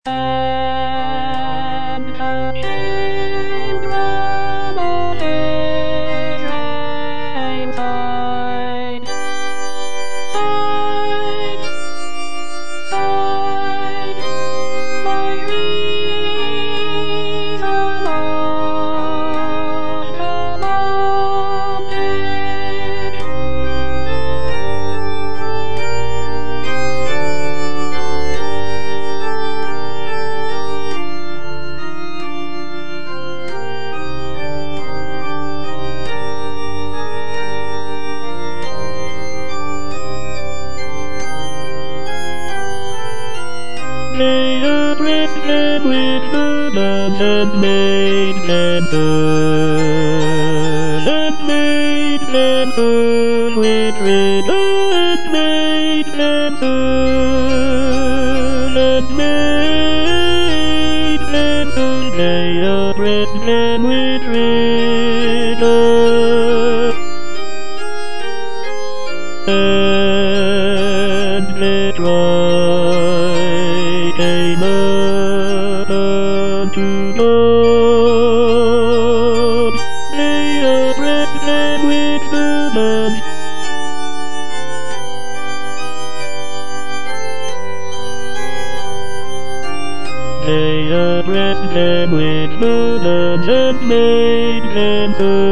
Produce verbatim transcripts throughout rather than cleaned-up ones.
And the children of Israel sighed, sighed, sighed, by reason of the bondage. They have written with burdens and made men turn, and made men turn with riddle, and made men turn, and made men turn. They have written with riddle, and made right came unto God. They have written with burdens, they have written with burdens and made them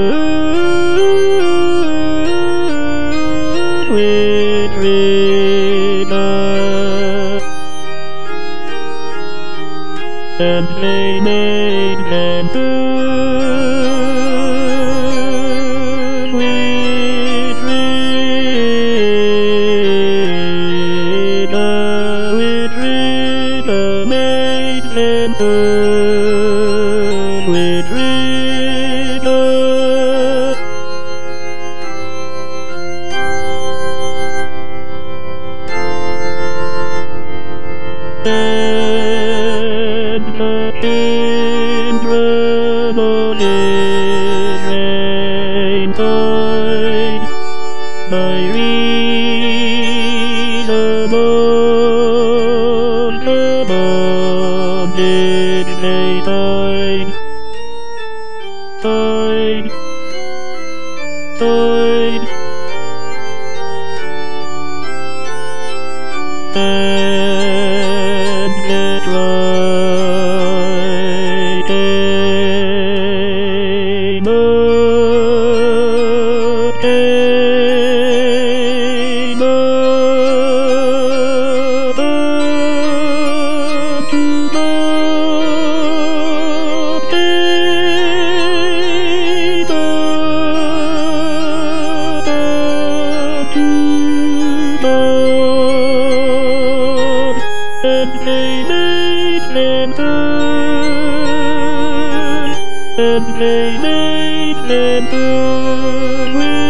turn with riddle, and they made men turn with riddle, with riddle, made men turn with riddle. And the children of Israel sighed, by reason of the bondage. They sighed, sighed, sighed, and let right came up, came up unto God, came up unto God, and they made men turn, and they made men turn with